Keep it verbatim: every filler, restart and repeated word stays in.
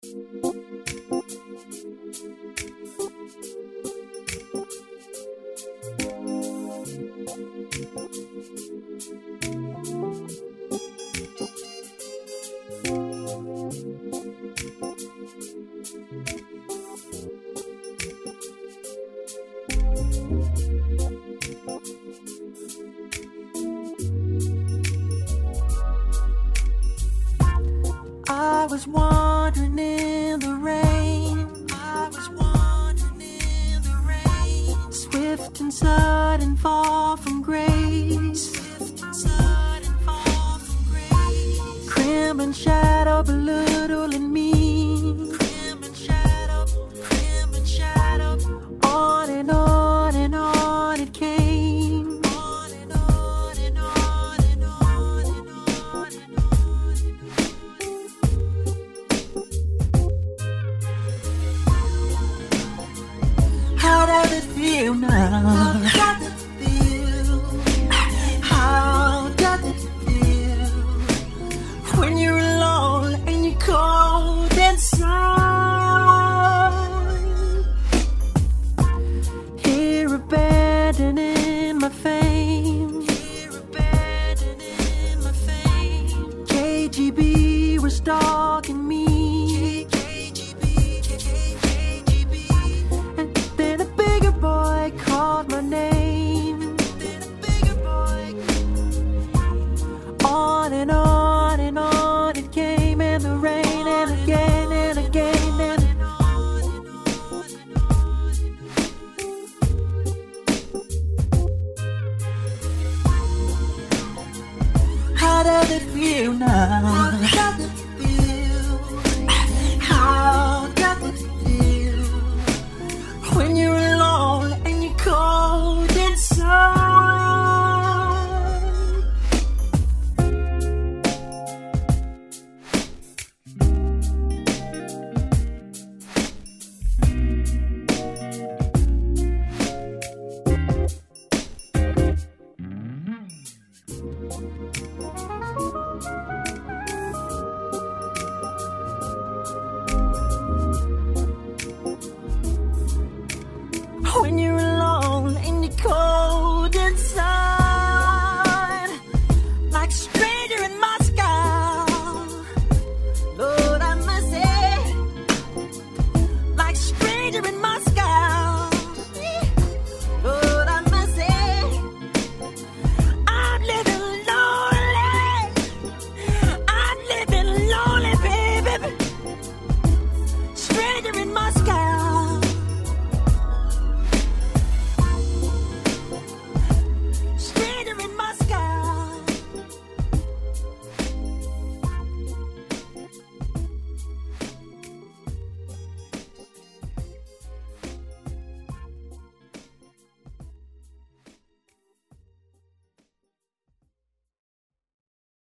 I was wandering in the rain. I was wandering in the rain. Swift and sudden fall from grace. Swift and sudden fall from grace. Crimson shadow belittling me. Crimson shadow, crimson shadow. On and on and on it came. On and on and on and on and on and on and on. How does it feel now?